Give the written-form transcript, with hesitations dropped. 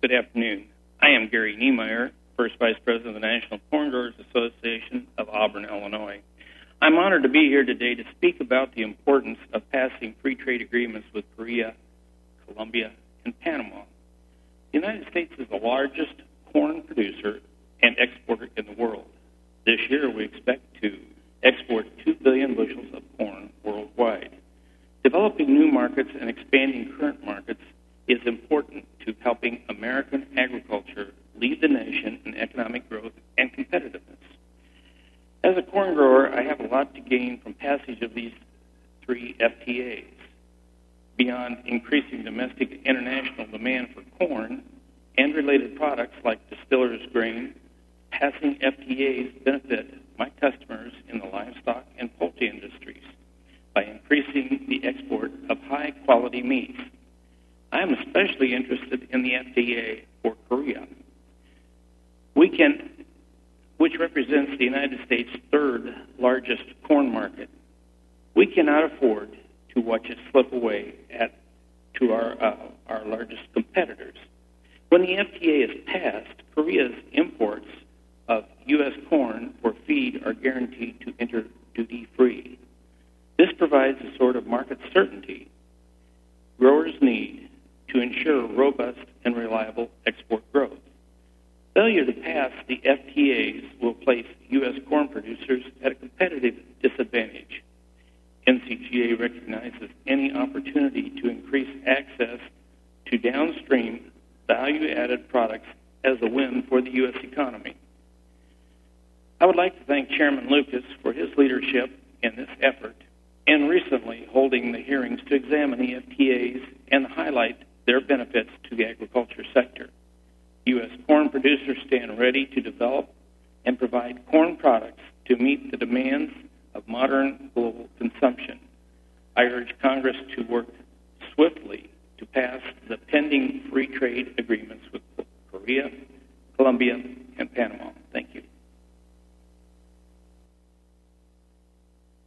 Good afternoon. I am Gary Niemeyer, First Vice President of the National Corn Growers Association of Auburn, Illinois. I'm honored to be here today to speak about the importance of passing free trade agreements with Korea, Colombia, and Panama. The United States is the largest corn producer and exporter in the world. This year, we expect to export 2 billion bushels of corn worldwide. Developing new markets and expanding current markets is important to helping American agriculture lead the nation in economic growth and competitiveness. As a corn grower, I have a lot to gain from passage of these 3 FTAs. Beyond increasing domestic and international demand for corn and related products like distillers grain, passing FTAs benefit my customers in the livestock and poultry industries by increasing the export of high-quality meats. I am especially interested in the FTA for Korea, which represents the United States' 3rd largest corn market. We cannot afford to watch it slip away to our largest competitors. When the FTA is passed, Korea's imports of U.S. corn for feed are guaranteed to enter duty-free. This provides a sort of market certainty growers need to ensure robust and reliable export growth. Failure to pass the FTAs will place U.S. corn producers at a competitive disadvantage. NCGA recognizes any opportunity to increase access to downstream value-added products as a win for the U.S. economy. I would like to thank Chairman Lucas for his leadership in this effort and recently holding the hearings to examine the FTAs and highlight their benefits to the agriculture sector. U.S. corn producers stand ready to develop and provide corn products to meet the demands of modern global consumption. I urge Congress to work swiftly to pass the pending free trade agreements with Korea, Colombia, and Panama.